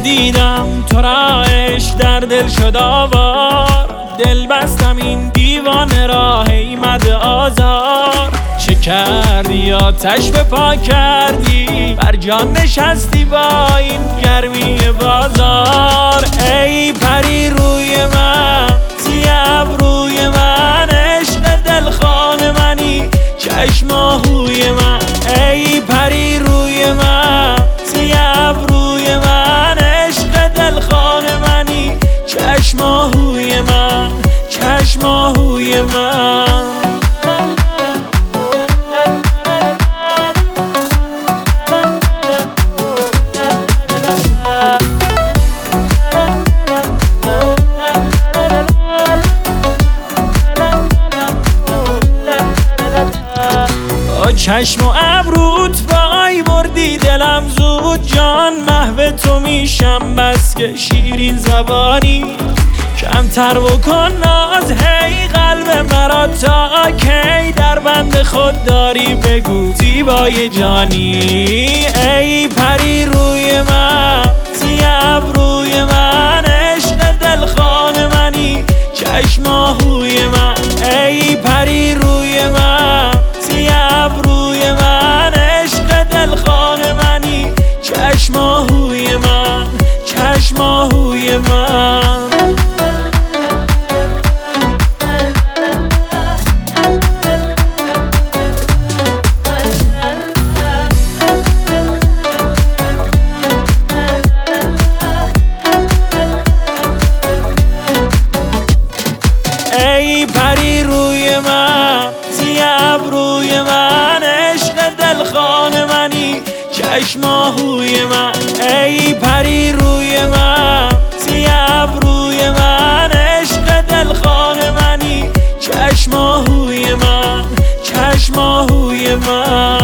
دیدم تو را عشق در دل شد آوار، دل بستم این دیوانه را ایمد آزار. چه کردی آتش به پا کردی، بر جان نشستی با این گرمی بازار. ای پری روی من، سیاه روی من، عشق دلخواه منی، چشم آهوی من. ای پری روی من، سیاه روی من، عشق دلخواه منی، چشم آهوی من، چشم آهوی من. چشم و ابروت وای بردی دلم زود، جان محو تو میشم بس که شیرین زبانی. کمتر بکن ناز هی قلب مرا، تا کی در بند خود داری بگو زیبای جانی. ای پری روی من، سیاه روی من، عشق دلخواه منی، چشم آهوی من. ای پری روی من، سیاه روی من، عشق دلخواه منی، چشم آهوی من، چشم آهوی من. ای پری روی من، سیاه روی من، عشق دلخواه منی، چشم آهوی من. ای پری روی من، سیاه روی من، عشق دلخواه منی، چشم آهوی من، چشم آهوی من.